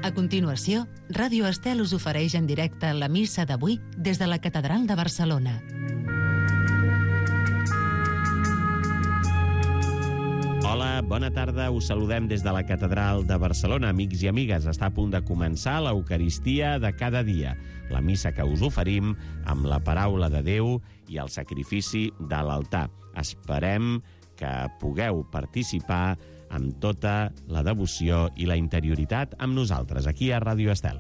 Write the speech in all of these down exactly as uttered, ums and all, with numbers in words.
A continuació, Ràdio Estel us ofereix en directe la missa d'avui des de la Catedral de Barcelona. Hola, bona tarda. Us saludem des de la Catedral de Barcelona. Amics i amigues, està a punt de començar l'Eucaristia de cada dia, la missa que us oferim amb la paraula de Déu i el sacrifici de l'altar. Esperem que pugueu participar amb tota la devoció i la interioritat amb nosaltres, aquí a Ràdio Estel.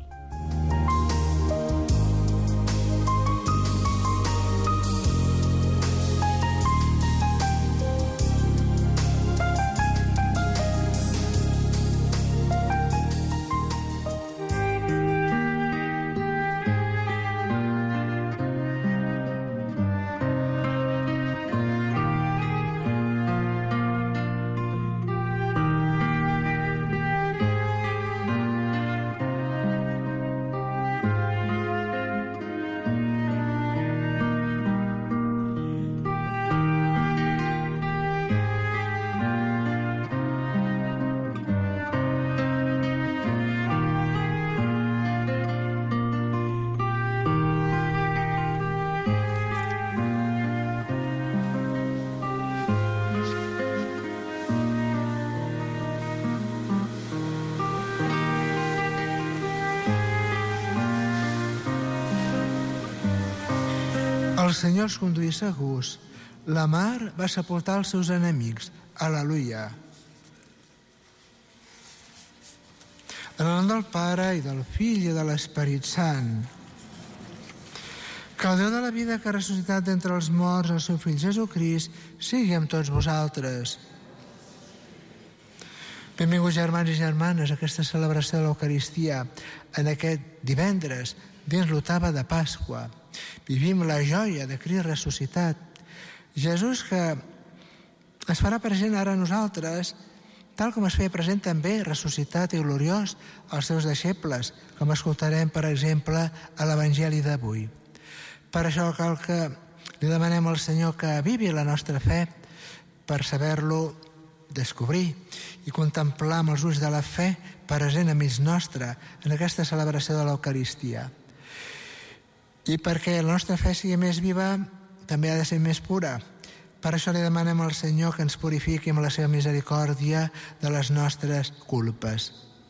El Senyor els conduïa segurs. La mar va sepultar els seus enemics. Al·leluia. En el nom del Pare i del Fill i de l'Esperit Sant. Que el Déu de la vida que ha ressuscitat d'entre els morts el seu fill Jesucrist sigui amb tots vosaltres. Benvinguts germans i germanes a aquesta celebració de l'Eucaristia en aquest divendres dins l'octava de Pasqua. Vivim la joia de Crist ressuscitat. Jesús que es farà present ara a nosaltres, tal com es feia present també ressuscitat i gloriós als seus deixebles, com escoltarem, per exemple, a l'Evangeli d'avui. Per això cal que li demanem al Senyor que avivi la nostra fe per saber-lo descobrir i contemplar amb els ulls de la fe present a mig nostre en aquesta celebració de l'Eucaristia. I perquè la nostra fe sigui més viva, també ha de ser més pura. Per això li demanem al Senyor que ens purifiqui amb la seva misericòrdia de les nostres culpes.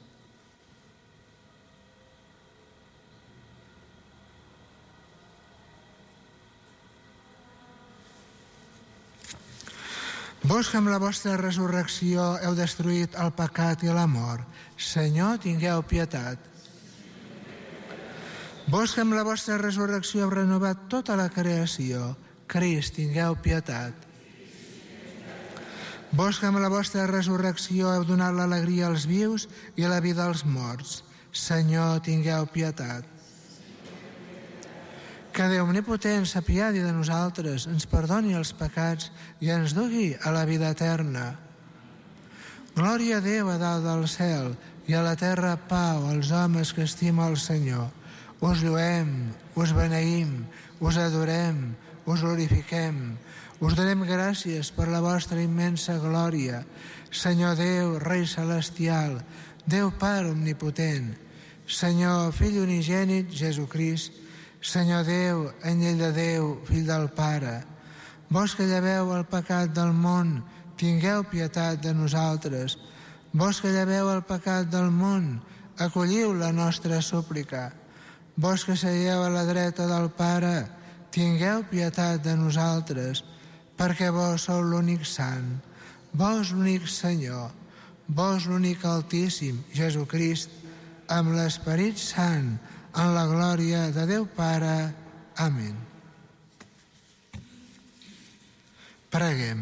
Vós que amb la vostra resurrecció heu destruït el pecat i la mort, Senyor, tingueu pietat. Vós que amb la vostra resurrecció heu renovat tota la creació, Crist, tingueu pietat. Vós que amb la vostra resurrecció heu donat l'alegria als vius i la vida als morts, Senyor, tingueu pietat. Que Déu omnipotent s'apiadi de nosaltres, ens perdoni els pecats i ens dugui a la vida eterna. Glòria a Déu a dalt del cel i a la terra pau als homes que estima el Senyor. Us lluem, us beneïm, us adorem, us glorifiquem. Us donem gràcies per la vostra immensa glòria. Senyor Déu, Rei Celestial, Déu Pare Omnipotent, Senyor Fill Unigènit, Jesucrist, Senyor Déu, Anyell de Déu, Fill del Pare, vós que lleveu el pecat del món, tingueu pietat de nosaltres. Vós que lleveu el pecat del món, acolliu la nostra súplica. Vós que seieu a la dreta del Pare, tingueu pietat de nosaltres, perquè vos sou l'únic sant, vos l'únic Senyor, vos l'únic Altíssim, Jesucrist, amb l'Esperit Sant, en la glòria de Déu Pare. Amén. Preguem.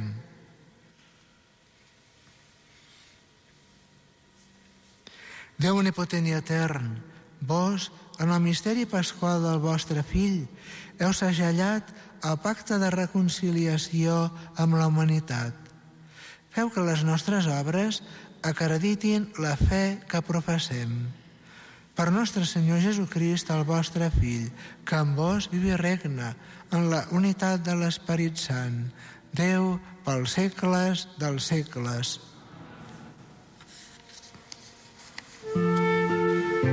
Déu omnipotent i etern, vos, en el misteri pasqual del vostre Fill, heu segellat el pacte de reconciliació amb la humanitat. Feu que les nostres obres acreditin la fe que professem. Per nostre Senyor Jesucrist, el vostre Fill, que amb vos viu i regna en la unitat de l'Esperit Sant, Déu pels segles dels segles.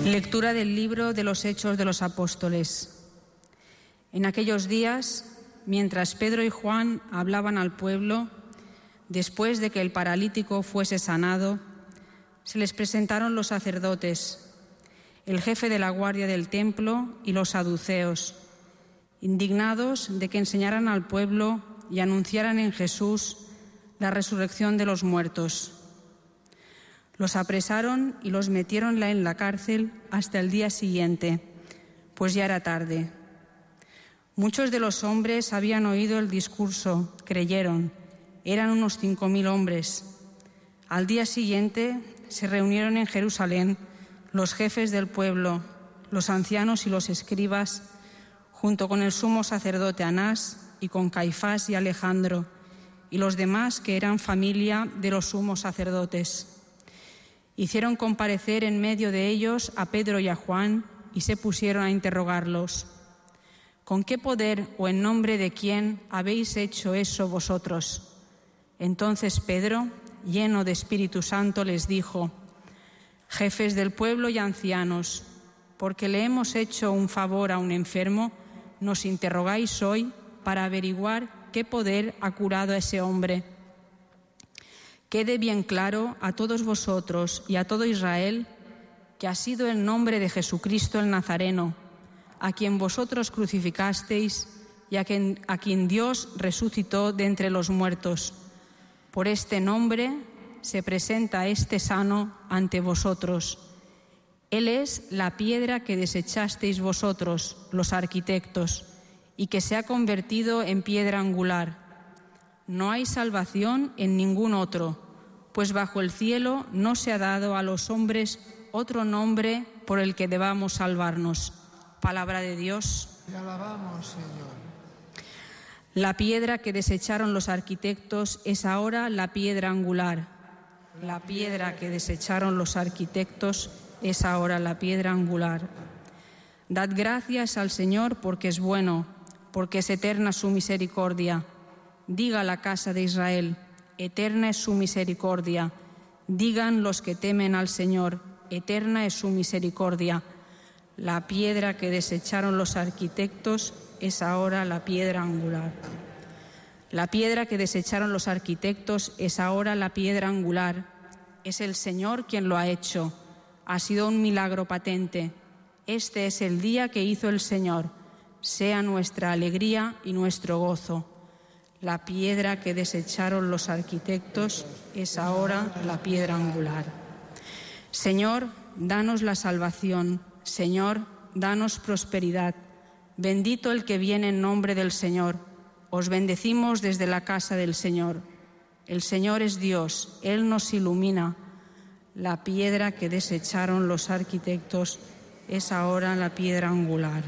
Lectura del libro de los Hechos de los Apóstoles. En aquellos días, mientras Pedro y Juan hablaban al pueblo, después de que el paralítico fuese sanado, se les presentaron los sacerdotes, el jefe de la guardia del templo y los saduceos, indignados de que enseñaran al pueblo y anunciaran en Jesús la resurrección de los muertos. Los apresaron y los metieron en la cárcel hasta el día siguiente, pues ya era tarde. Muchos de los hombres habían oído el discurso, creyeron, eran unos cinco mil hombres. Al día siguiente se reunieron en Jerusalén los jefes del pueblo, los ancianos y los escribas, junto con el sumo sacerdote Anás y con Caifás y Alejandro, y los demás que eran familia de los sumos sacerdotes. Hicieron comparecer en medio de ellos a Pedro y a Juan y se pusieron a interrogarlos. ¿Con qué poder o en nombre de quién habéis hecho eso vosotros? Entonces Pedro, lleno de Espíritu Santo, les dijo: Jefes del pueblo y ancianos, porque le hemos hecho un favor a un enfermo, nos interrogáis hoy para averiguar qué poder ha curado a ese hombre. Quede bien claro a todos vosotros y a todo Israel que ha sido el nombre de Jesucristo el Nazareno, a quien vosotros crucificasteis y a quien, a quien Dios resucitó de entre los muertos. Por este nombre se presenta este sano ante vosotros. Él es la piedra que desechasteis vosotros, los arquitectos, y que se ha convertido en piedra angular. No hay salvación en ningún otro, pues bajo el cielo no se ha dado a los hombres otro nombre por el que debamos salvarnos. Palabra de Dios. Te alabamos, Señor. La piedra que desecharon los arquitectos es ahora la piedra angular. La piedra que desecharon los arquitectos es ahora la piedra angular. Dad gracias al Señor porque es bueno, porque es eterna su misericordia. Diga la casa de Israel, eterna es su misericordia. Digan los que temen al Señor, eterna es su misericordia. La piedra que desecharon los arquitectos es ahora la piedra angular. La piedra que desecharon los arquitectos es ahora la piedra angular. Es el Señor quien lo ha hecho. Ha sido un milagro patente. Este es el día que hizo el Señor. Sea nuestra alegría y nuestro gozo. La piedra que desecharon los arquitectos es ahora la piedra angular. Señor, danos la salvación. Señor, danos prosperidad. Bendito el que viene en nombre del Señor. Os bendecimos desde la casa del Señor. El Señor es Dios, Él nos ilumina. La piedra que desecharon los arquitectos es ahora la piedra angular.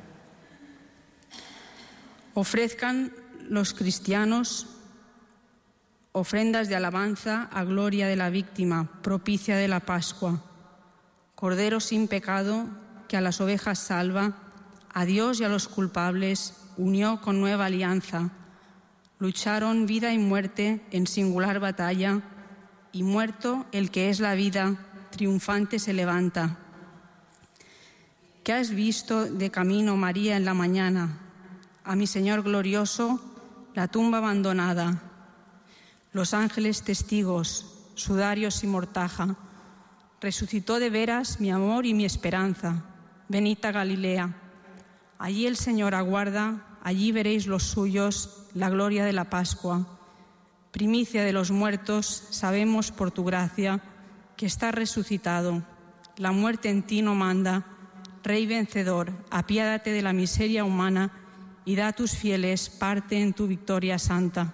Ofrezcan los cristianos ofrendas de alabanza a gloria de la víctima, propicia de la Pascua. Cordero sin pecado, que a las ovejas salva, a Dios y a los culpables unió con nueva alianza. Lucharon vida y muerte en singular batalla, y muerto el que es la vida, triunfante se levanta. ¿Qué has visto de camino, María, en la mañana? A mi Señor glorioso, la tumba abandonada. Los ángeles testigos, sudarios y mortaja. Resucitó de veras mi amor y mi esperanza. Venid a Galilea. Allí el Señor aguarda, allí veréis los suyos, la gloria de la Pascua. Primicia de los muertos, sabemos por tu gracia que estás resucitado. La muerte en ti no manda. Rey vencedor, apiádate de la miseria humana y da a tus fieles parte en tu victoria santa.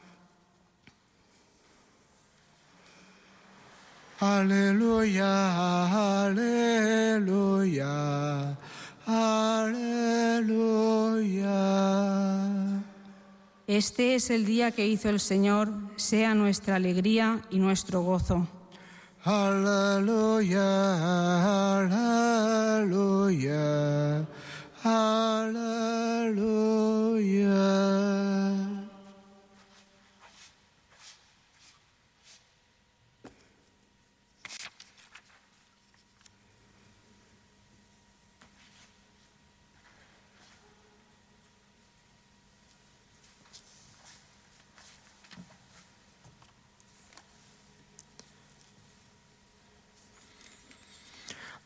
Aleluya, aleluya, aleluya. Este es el día que hizo el Señor, sea nuestra alegría y nuestro gozo. Aleluya, aleluya, aleluya.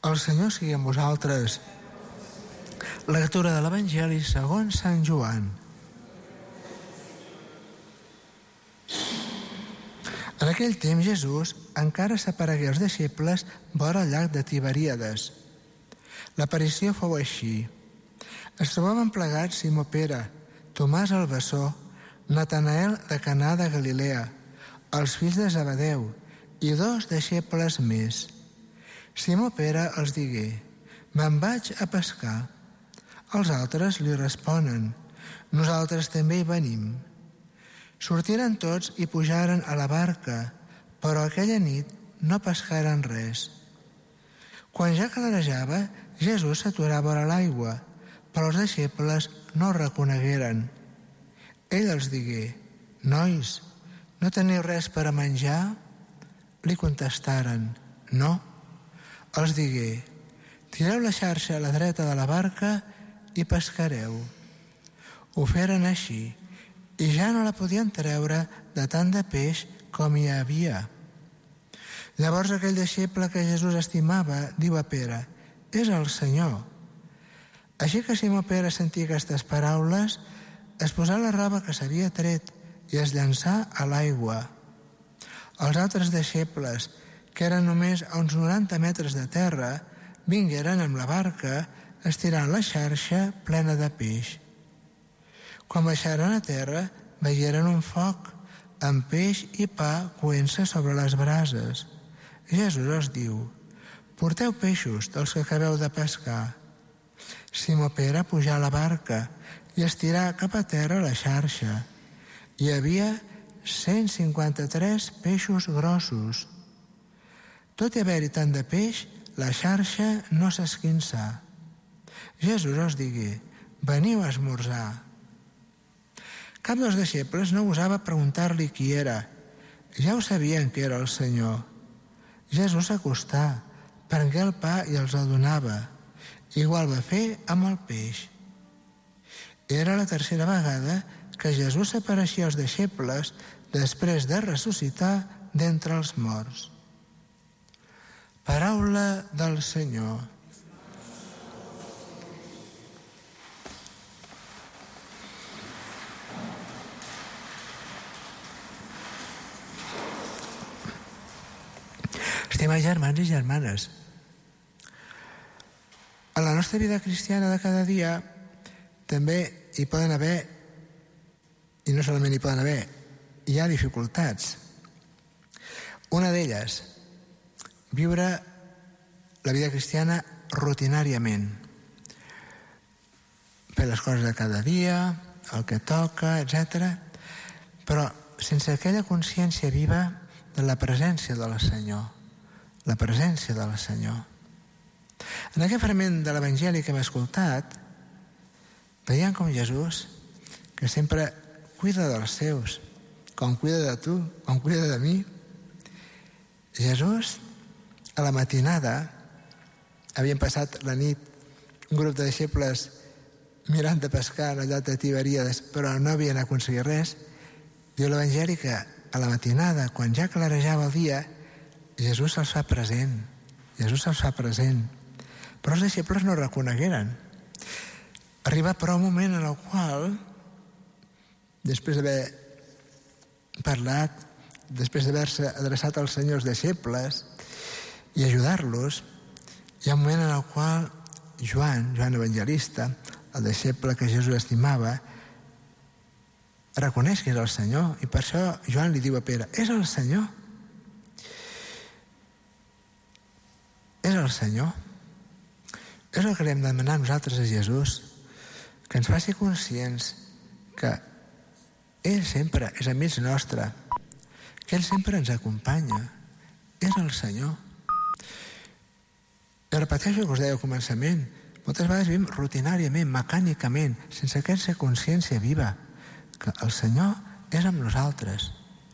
El Senyor sigui amb vosaltres. Lectura de l'Evangeli segons Sant Joan. En aquell temps Jesús encara s'aparegué als deixebles vora el llac de Tiberíades. L'aparició fou així. Es trobaven plegats Simó Pere, Tomàs el bessó, Natanael de Canà de Galilea, els fills de Zebedeu i dos deixebles més. Simó Pere els digué: me'n vaig a pescar. Els altres li responen: nosaltres també hi venim. Sortiren tots i pujaren a la barca, però aquella nit no pescaren res. Quan ja clarejava, Jesús s'aturava a l'aigua, però els deixebles no el reconegueren. Ell els digué: nois, no teniu res per a menjar? Li contestaren: no. Els digué: tireu la xarxa a la dreta de la barca i pescareu. Ho feren així, i ja no la podien treure de tant de peix com hi havia. Llavors aquell deixeble que Jesús estimava diu a Pere: és el Senyor. Així que Simó Pere sentia aquestes paraules, es posà la roba que s'havia tret i es llançà a l'aigua. Els altres deixebles, que eren només a uns noranta metres de terra, vingueren amb la barca estirant la xarxa plena de peix. Quan baixaren a terra, veieren un foc amb peix i pa coent-se sobre les brases. Jesús els diu: porteu peixos dels que acabeu de pescar. Simó Pere pujà a la barca i estirà cap a terra la xarxa. Hi havia cent cinquanta-tres peixos grossos. Tot i haver-hi tant de peix, la xarxa no s'esquinçà. Jesús els digué: veniu a esmorzar. Cap dels deixebles no gosava preguntar-li qui era. Ja ho sabien que era el Senyor. Jesús s'acostà, prengué el pa i els el donava. Igual va fer amb el peix. Era la tercera vegada que Jesús s'apareixia als deixebles després de ressuscitar d'entre els morts. Paraula del Senyor. Estimats germans i germanes, a la nostra vida cristiana de cada dia també hi poden haver, i no solament hi poden haver, hi ha dificultats. Una d'elles, viure la vida cristiana rutinàriament, fer les coses de cada dia, el que toca, etcètera, però sense aquella consciència viva de la presència del Senyor, la presència del Senyor. En aquest fragment de l'Evangeli que hem escoltat, veiem com Jesús, que sempre cuida dels seus, com cuida de tu, com cuida de mi. Jesús, a la matinada, havien passat la nit un grup de deixebles mirant de pescar en el llac de Tiberíades, però no havien aconseguit res. Diu l'Evangeli que a la matinada, quan ja clarejava el dia, Jesús se'ls fa present. Jesús se'ls fa present. Però els deixebles no reconegueren. Arriba però un moment en el qual, després d'haver parlat, després d'haver-se adreçat als senyors deixebles i ajudar-los, hi ha un moment en el qual Joan, Joan Evangelista, el deixeble que Jesús estimava, reconeix que és el Senyor, i per això Joan li diu a Pere: és el Senyor. És el Senyor. És el que li hem de demanar nosaltres a Jesús, que ens faci conscients que ell sempre és a mig nostre, que ell sempre ens acompanya. És el Senyor. I repeteixo el que us deia al començament, moltes vegades vivim rutinàriament, mecànicament, sense aquesta consciència viva, que el Senyor és amb nosaltres.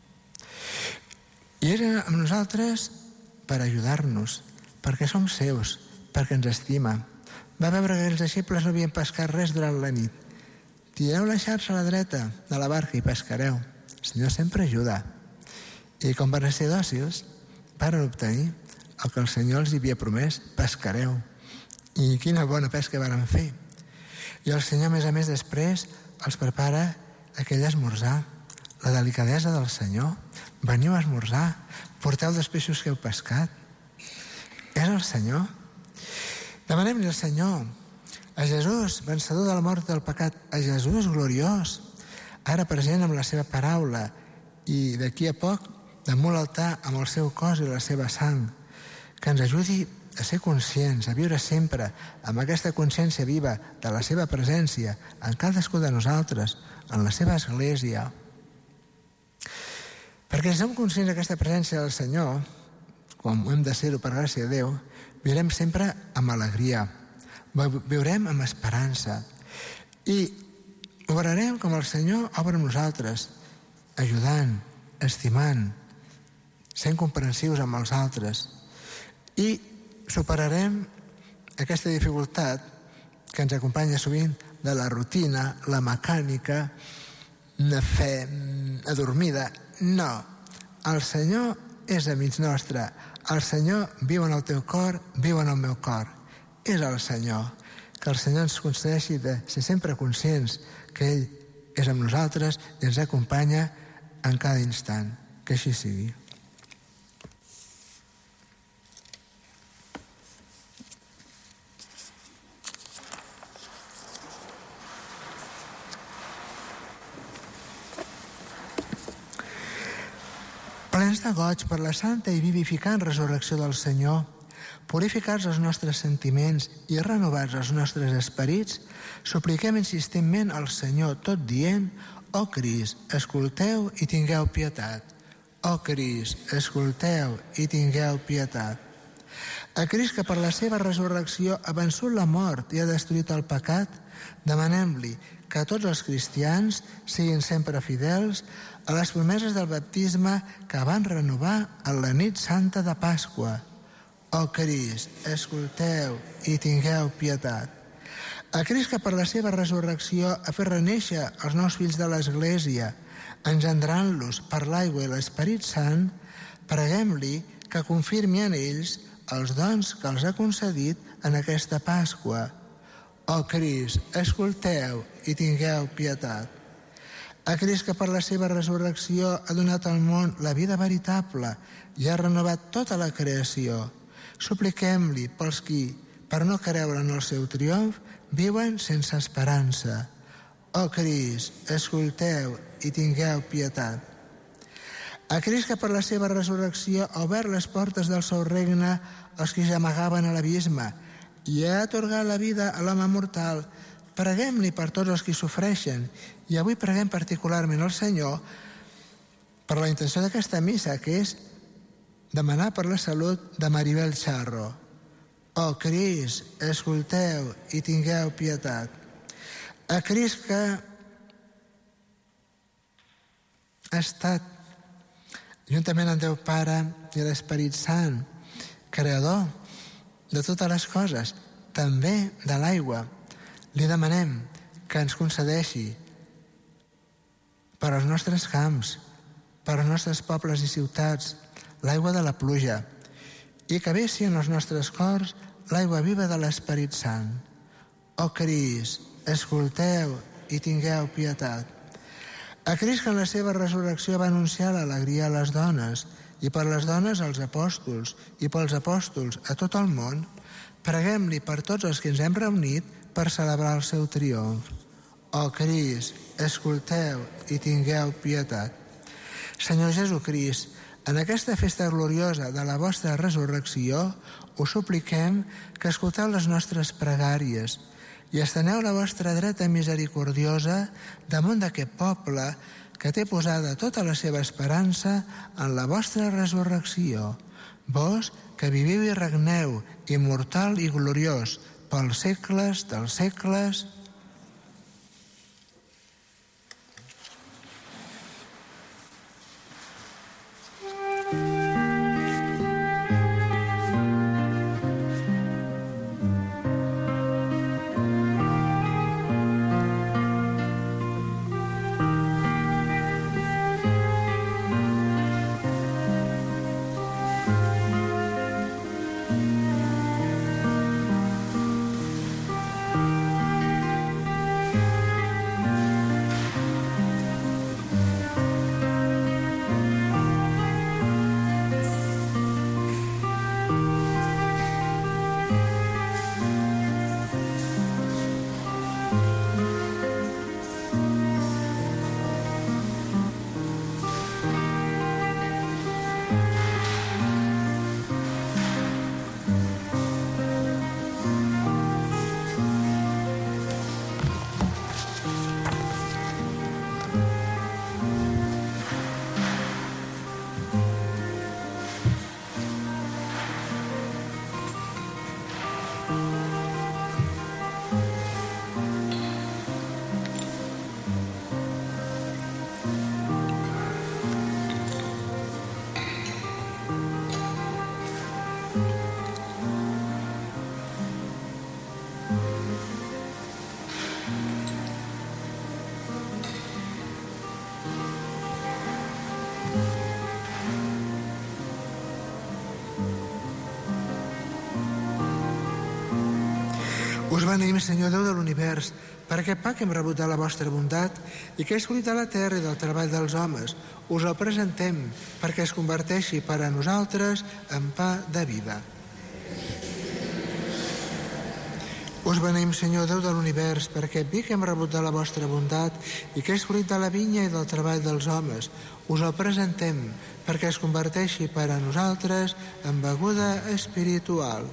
I és amb nosaltres per ajudar-nos, perquè som seus, perquè ens estima. Va veure que els deixebles no havien pescat res durant la nit. Tireu la xarxa a la dreta de la barca i pescareu. El Senyor sempre ajuda. I com van ser dòcils, van obtenir el que el Senyor els havia promès, pescareu. I quina bona pesca varen fer. I el Senyor, a més a més, després els prepara aquell esmorzar, la delicadesa del Senyor. Veniu a esmorzar, porteu dels peixos que heu pescat. És el Senyor. Demanem-li al Senyor, a Jesús, vencedor de la mort del pecat, a Jesús gloriós, ara present amb la seva paraula i d'aquí a poc damunt l'altar amb el seu cos i la seva sang, que ens ajudi a ser conscients, a viure sempre amb aquesta consciència viva de la seva presència en cadascú de nosaltres, en la seva església. Perquè si som conscients d'aquesta presència del Senyor, com hem de ser-ho per gràcia de Déu, viurem sempre amb alegria, viurem amb esperança i obrarem com el Senyor obre amb nosaltres, ajudant, estimant, sent comprensius amb els altres, i superarem aquesta dificultat que ens acompanya sovint de la rutina, la mecànica, la fe adormida. No, el Senyor és a mig nostre, el Senyor viu en el teu cor, viu en el meu cor. És el Senyor. Que el Senyor ens concedeixi de ser sempre conscients que ell és amb nosaltres i ens acompanya en cada instant. Que així sigui. Plens de goig per la santa i vivificant resurrecció del Senyor, purificats els nostres sentiments i renovats els nostres esperits, supliquem insistentment al Senyor tot dient: «Ó Crist, escolteu i tingueu pietat. Ó Crist, escolteu i tingueu pietat». A Crist, que per la seva resurrecció ha vençut la mort i ha destruït el pecat, demanem-li que tots els cristians siguin sempre fidels a les promeses del baptisme que van renovar en la nit santa de Pasqua. Ó Crist, escolteu i tingueu pietat. A Crist, que per la seva resurrecció ha fet renéixer els nous fills de l'Església, engendrant-los per l'aigua i l'Esperit Sant, preguem-li que confirmi en ells els dons que els ha concedit en aquesta Pasqua. Ó Crist, escolteu i tingueu pietat. A Crist, que per la seva resurrecció ha donat al món la vida veritable i ha renovat tota la creació, supliquem-li pels qui, per no creure en el seu triomf, viuen sense esperança. Ó Crist, escolteu i tingueu pietat. A Crist, que per la seva resurrecció ha obert les portes del seu regne als que s'amagaven a l'abisme i ha atorgat la vida a l'home mortal, preguem-li per tots els que sofreixen, i avui preguem particularment al Senyor per la intenció d'aquesta missa, que és demanar per la salut de Maribel Charro. Ó Crist, escolteu i tingueu pietat. A Crist, que ha estat, juntament amb Déu Pare i l'Esperit Sant, creador de totes les coses, també de l'aigua, li demanem que ens concedeixi per als nostres camps, per als nostres pobles i ciutats, l'aigua de la pluja, i que vessi en els nostres cors l'aigua viva de l'Esperit Sant. Ó Crist, escolteu i tingueu pietat. A Crist, que en la seva resurrecció va anunciar l'alegria a les dones, i per les dones als apòstols, i pels apòstols a tot el món, preguem-li per tots els que ens hem reunit per celebrar el seu triomf. Ó Crist, escolteu i tingueu pietat. Senyor Jesucrist, en aquesta festa gloriosa de la vostra resurrecció, us supliquem que escolteu les nostres pregàries i esteneu la vostra dreta misericordiosa damunt d'aquest poble que té posada tota la seva esperança en la vostra resurrecció. Vos, que viviu i regneu, immortal i gloriós, pels segles dels segles. Us beneïm, Senyor Déu de l'univers, per aquest pa que hem rebut de la vostra bondat i que és fruit de la terra i del treball dels homes. Us el presentem perquè es converteixi per a nosaltres en pa de vida. Us beneïm, Senyor Déu de l'univers, per aquest vi que hem rebut de la vostra bondat i que és fruit de la vinya i del treball dels homes. Us el presentem perquè es converteixi per a nosaltres en beguda espiritual.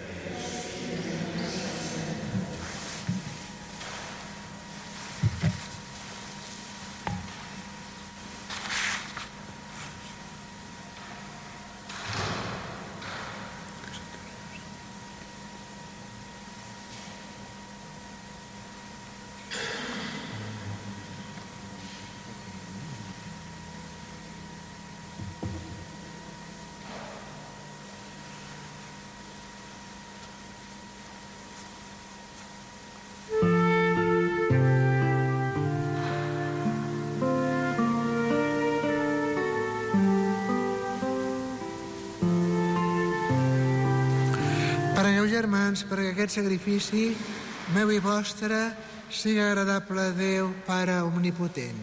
Pregueu, germans, perquè aquest sacrifici meu i vostre sigui agradable a Déu, Pare omnipotent.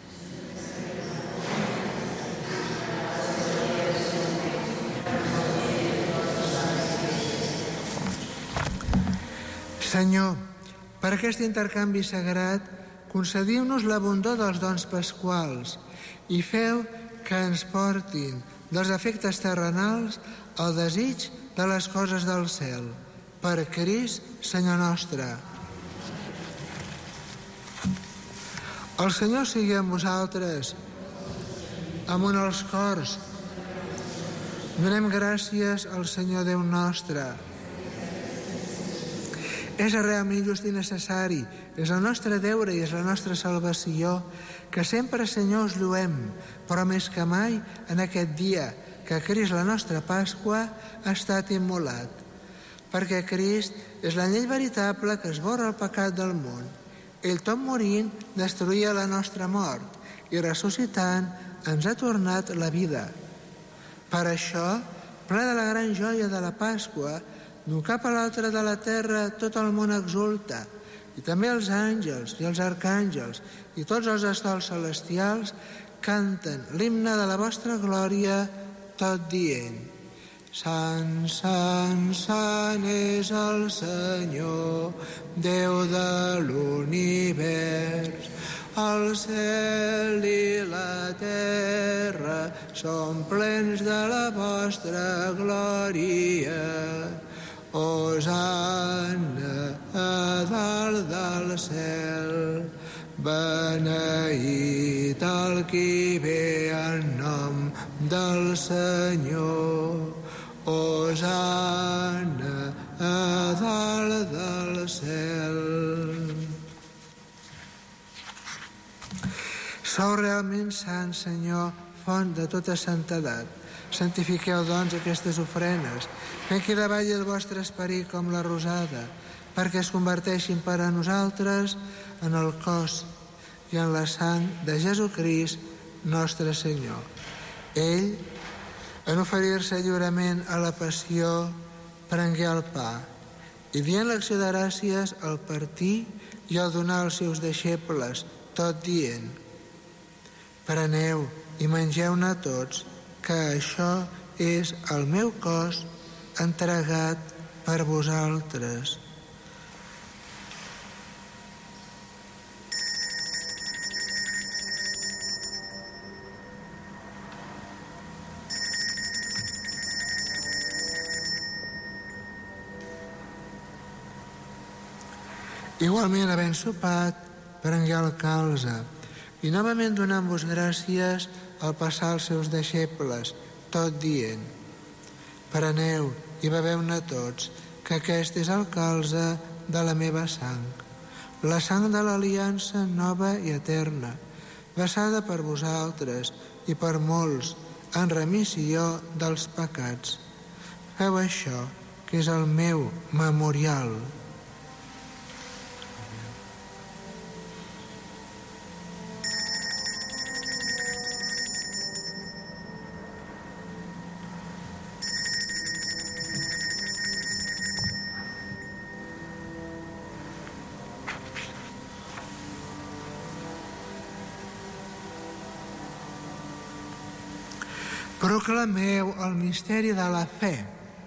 Senyor, per aquest intercanvi sagrat, concediu-nos l'abundor dels dons pasquals i feu que ens portin dels efectes terrenals al desig de les coses del cel. Per Crist, Senyor nostre. El Senyor sigui amb vosaltres, amunt els cors. Donem gràcies al Senyor Déu nostre. És realment just i necessari, és el nostre deure i és la nostra salvació, que sempre, Senyor, us lluem, però més que mai en aquest dia que Crist, la nostra Pasqua, ha estat immolat. Perquè Crist és l'anyell veritable que esborra el pecat del món. Ell, tot morint, destruïa la nostra mort i ressuscitant ens ha tornat la vida. Per això, ple de la gran joia de la Pasqua, d'un cap a l'altre de la terra tot el món exulta, i també els àngels i els arcàngels i tots els estels celestials canten l'himne de la vostra glòria, tot dient: Sant, sant, sant és el Senyor, Déu de l'univers. El cel i la terra són plens de la vostra glòria. Hosanna a dalt del cel. Beneït el qui ve en nom del Senyor. Hosanna a dalt del cel. Sou realment sant, Senyor, font de tota santedat. Santifiqueu, doncs, aquestes ofrenes, fent que davalli el vostre esperit com la rosada, perquè es converteixin per a nosaltres en el cos i en la sang de Jesucrist, nostre Senyor. Ell, en oferir-se lliurement a la passió, prengué el pa i, dient l'acció de gràcies, el partí i el donà als seus deixebles, tot dient: preneu i mengeu-ne tots, que això és el meu cos entregat per vosaltres. Igualment, havent sopat, prengué el calze i, novament donant-vos gràcies, el passà als seus deixebles, tot dient: preneu i beveu-ne tots, que aquest és el calze de la meva sang, la sang de l'aliança nova i eterna, vessada per vosaltres i per molts en remissió dels pecats. Feu això, que és el meu memorial. Proclameu el misteri de la fe.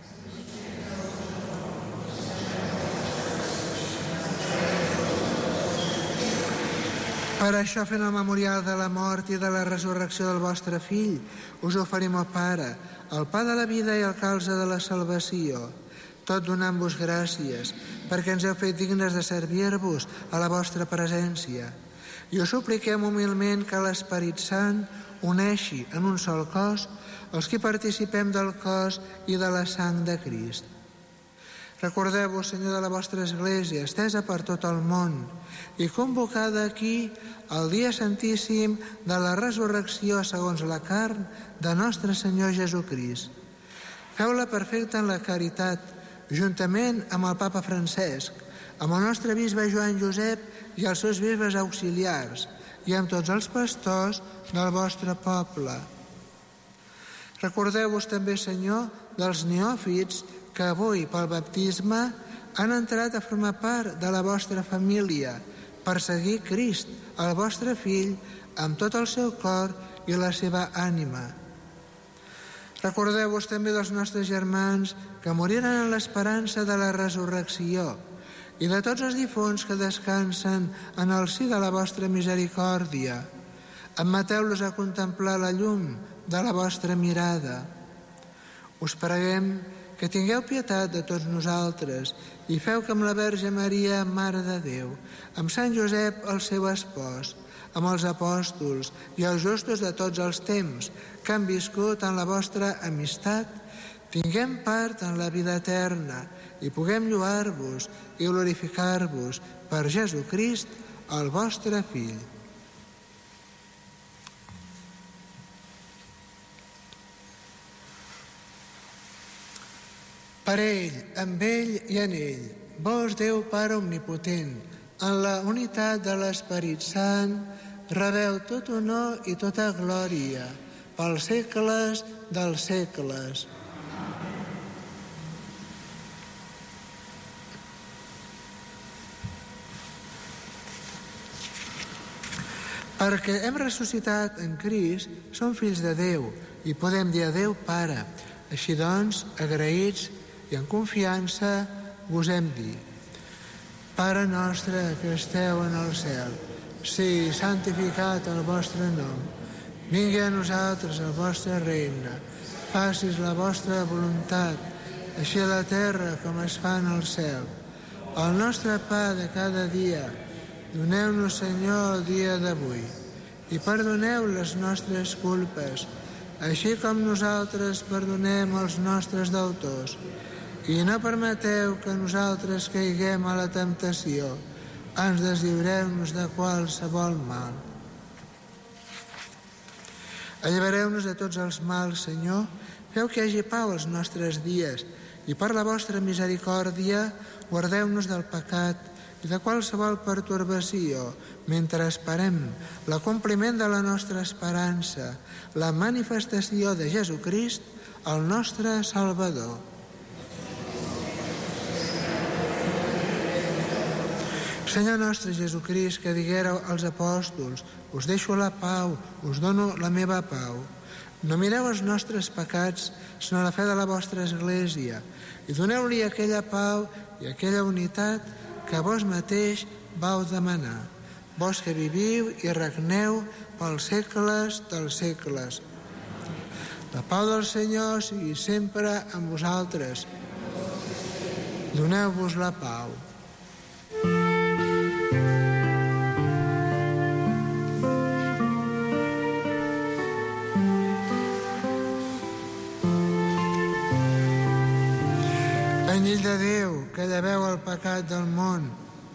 Per això, fent el memorial de la mort i de la resurrecció del vostre fill, us oferim, ó Pare, el pa de la vida i el calze de la salvació, tot donant-vos gràcies, perquè ens heu fet dignes de servir-vos a la vostra presència. I us supliquem humilment que l'Esperit Sant uneixi en un sol cos els que participem del cos i de la sang de Crist. Recordeu-vos, Senyor, de la vostra Església, estesa per tot el món i convocada aquí al dia santíssim de la resurrecció segons la carn de nostre Senyor Jesucrist. Feu-la perfecta en la caritat, juntament amb el Papa Francesc, amb el nostre bisbe Joan Josep i els seus bisbes auxiliars, i amb tots els pastors del vostre poble. Recordeu-vos també, Senyor, dels neòfits que avui, pel baptisme, han entrat a formar part de la vostra família per seguir Crist, el vostre fill, amb tot el seu cor i la seva ànima. Recordeu-vos també dels nostres germans que moriren en l'esperança de la resurrecció i de tots els difunts que descansen en el si de la vostra misericòrdia. Admeteu-los a contemplar la llum de la vostra mirada. Us preguem que tingueu pietat de tots nosaltres i feu que amb la Verge Maria, Mare de Déu, amb Sant Josep, el seu espòs, amb els apòstols i els justos de tots els temps que han viscut en la vostra amistat, tinguem part en la vida eterna i puguem lloar-vos i glorificar-vos per Jesucrist, el vostre Fill. Per ell, amb ell i en ell, vos, Déu Pare omnipotent, en la unitat de l'Esperit Sant, rebeu tot honor i tota glòria, pels segles dels segles. Perquè hem ressuscitat en Crist, som fills de Déu i podem dir a Déu Pare. Així doncs, agraïts i en confiança, vos hem dit: Pare nostre que esteu en el cel, sigui santificat el vostre nom. Vingui a nosaltres el vostre regne. Facis la vostra voluntat, així a la terra com es fa en el cel. El nostre pa de cada dia, doneu-nos, Senyor, el dia d'avui, i perdoneu les nostres culpes, així com nosaltres perdonem els nostres deutors. I no permeteu que nosaltres caiguem a la temptació, ens deslliureu-nos de qualsevol mal. Allibereu-nos de tots els mals, Senyor, feu que hi hagi pau als nostres dies, i per la vostra misericòrdia guardeu-nos del pecat i de qualsevol pertorbació, mentre esperem l'acompliment de la nostra esperança, la manifestació de Jesucrist, el nostre Salvador. Senyor nostre Jesucrist, que diguéreu als apòstols: us deixo la pau, us dono la meva pau. No mireu els nostres pecats, sinó la fe de la vostra Església, i doneu-li aquella pau i aquella unitat que vos mateix vau demanar. Vos que viviu i regneu pels segles dels segles. La pau del Senyor sigui sempre amb vosaltres. Doneu-vos la pau. Anyell de Déu, que lleveu el pecat del món,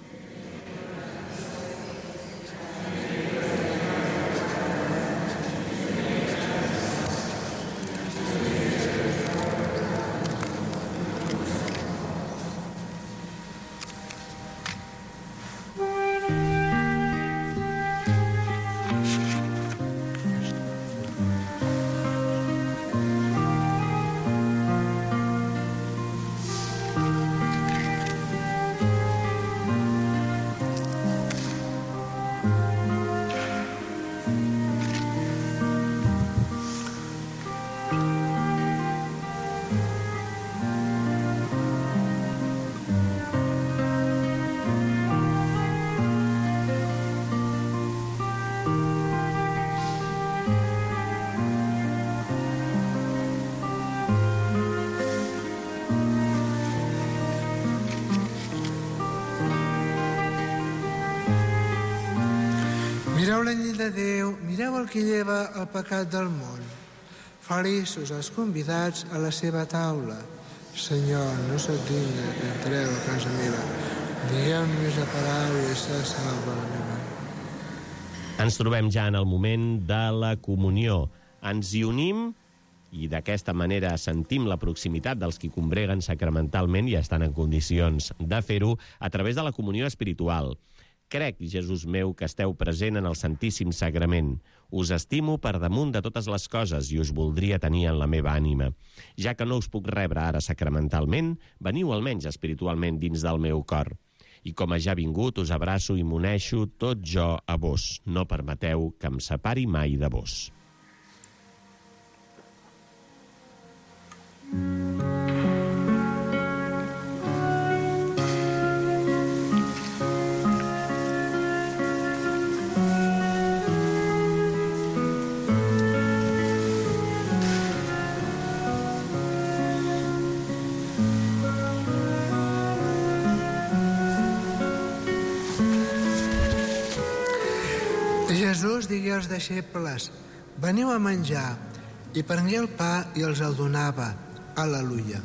mireu l'anyell de Déu, mireu el que lleva el pecat del món. Feliços els convidats a la seva taula. Senyor, no sóc digne que entreu a casa meva. Digueu-nos la paraula i se salva la meva. Ens trobem ja en el moment de la comunió. Ens hi unim i d'aquesta manera sentim la proximitat dels qui combreguen sacramentalment i estan en condicions de fer-ho a través de la comunió espiritual. Crec, Jesús meu, que esteu present en el Santíssim Sagrament. Us estimo per damunt de totes les coses i us voldria tenir en la meva ànima. Ja que no us puc rebre ara sacramentalment, veniu almenys espiritualment dins del meu cor. I com a ja vingut, us abraço i m'uneixo tot jo a vos. No permeteu que em separi mai de vos. Jesús digué als deixebles: veniu a menjar, i prengué el pa i els el donava. Al·leluia.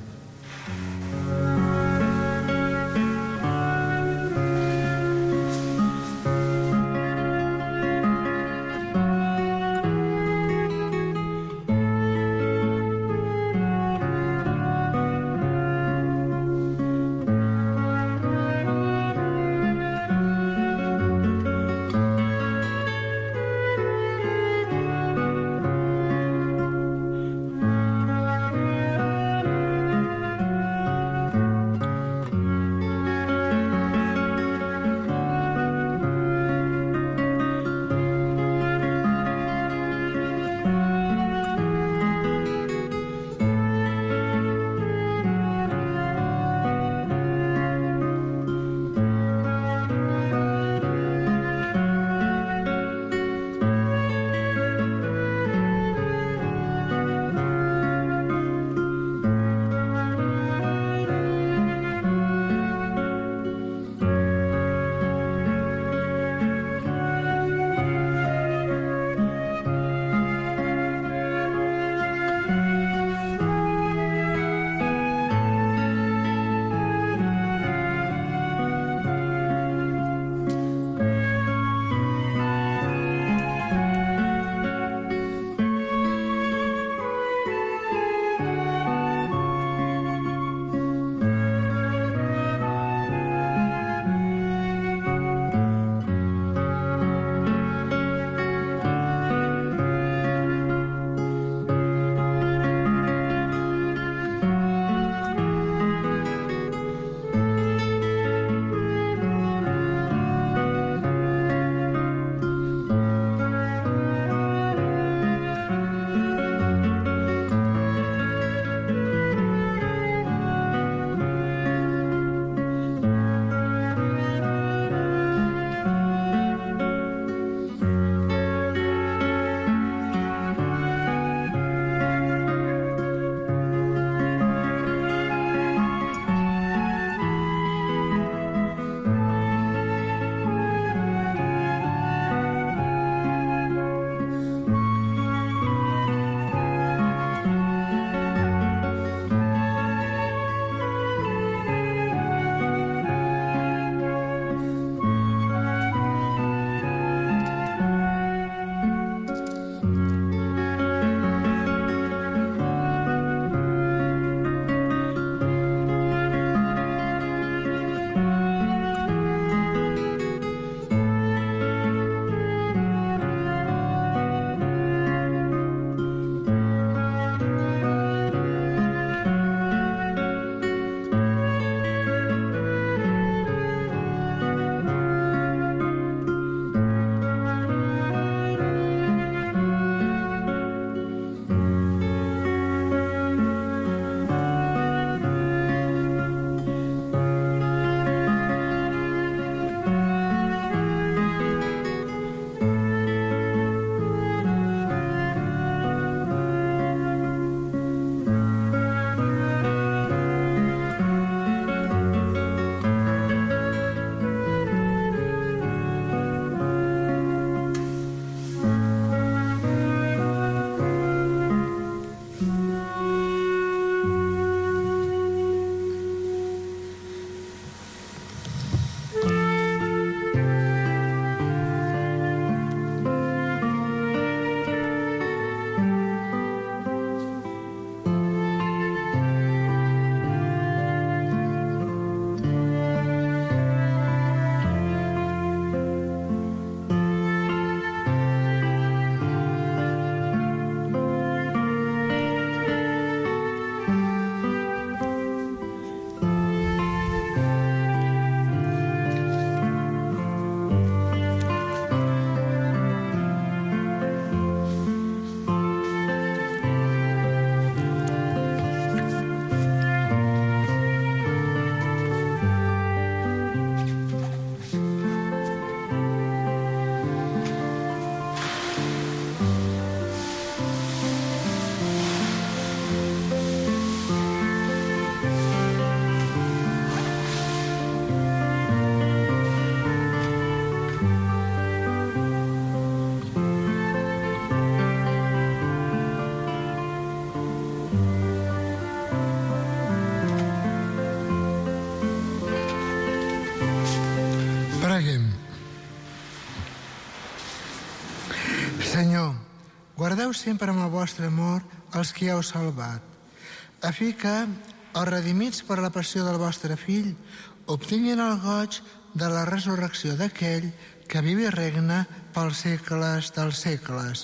Salveu sempre amb el vostre amor els que heu salvat, a fi que, els redimits per la passió del vostre fill, obtinguin el goig de la resurrecció d'aquell que viu i regna pels segles dels segles.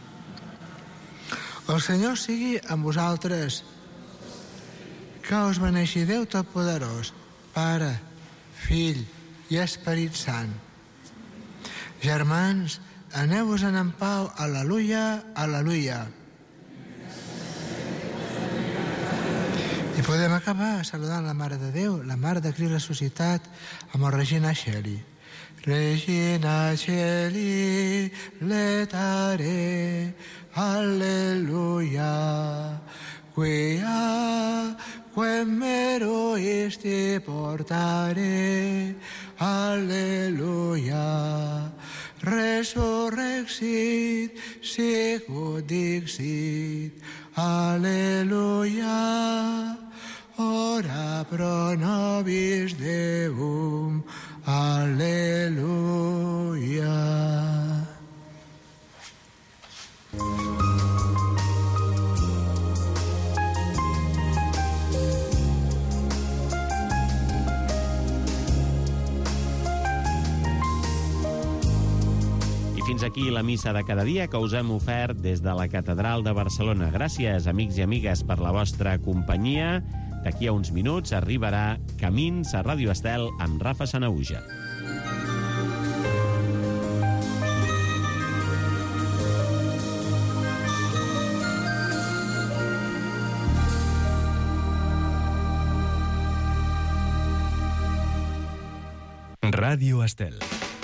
El Senyor sigui amb vosaltres. Que us beneixi Déu Totpoderós, Pare, Fill i Esperit Sant. Germans, aneu-vos-en en pau. Al·leluia, al·leluia. I podem acabar saludant la Mare de Déu, la Mare de Crist ressuscitat, amb el Regina Coeli. Regina Coeli, letare, alleluia, quia quem mero iste portare, alleluia, resurrexit, sicut dixit, alleluia, ora pro nobis Deum, alleluia. Fins aquí la missa de cada dia que us hem ofert des de la Catedral de Barcelona. Gràcies, amics i amigues, per la vostra companyia. D'aquí a uns minuts arribarà Camins a Ràdio Estel amb Rafa Sanahuja. Ràdio Estel.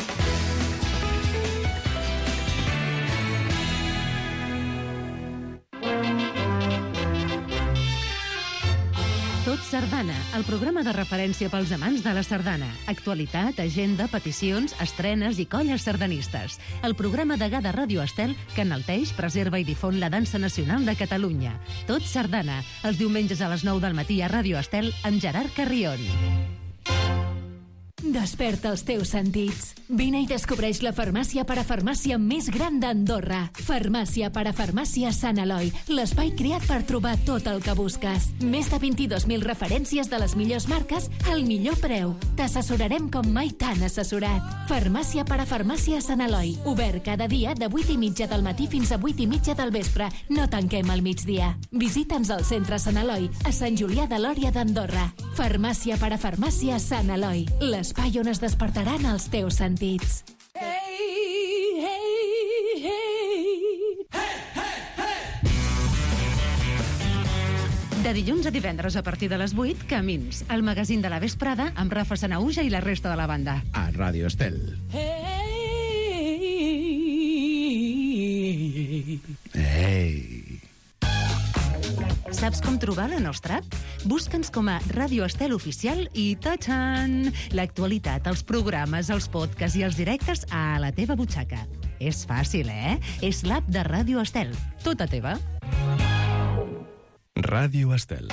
Tot Sardana, el programa de referència pels amants de la sardana. Actualitat, agenda, peticions, estrenes i colles sardanistes. El programa degà de Ràdio Estel que enalteix, preserva i difon la dansa nacional de Catalunya. Tot Sardana, els diumenges a les nou del matí a Ràdio Estel amb Gerard Carrion. Desperta els teus sentits. Vine i descobreix la farmàcia parafarmàcia més gran d'Andorra. Farmàcia parafarmàcia Sant Eloi, l'espai creat per trobar tot el que busques. Més de vint-i-dos mil referències de les millors marques al millor preu. T'assessorarem com mai t'han assessorat. Farmàcia parafarmàcia Sant Eloi, obert cada dia de vuit i mitja del matí fins a vuit i mitja del vespre. No tanquem al migdia. Visita'ns al centre Sant Eloi, a Sant Julià de Lòria d'Andorra. Farmàcia parafarmàcia Sant Eloi, l'espai on es despertaran els teus sentits. Hey, hey, hey. Hey, hey, hey. De dilluns a divendres a partir de les vuit, Camins, el magazín de la vesprada amb Rafa Sanahuja i la resta de la banda. A Ràdio Estel. Hey. Ei. Saps com trobar la nostra app? Busca'ns com a Ràdio Estel Oficial i ta-tan! L'actualitat, els programes, els podcasts i els directes a la teva butxaca. És fàcil, eh? És l'app de Ràdio Estel. Tota teva. Ràdio Estel.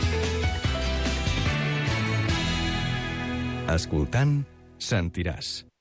Escoltant, sentiràs.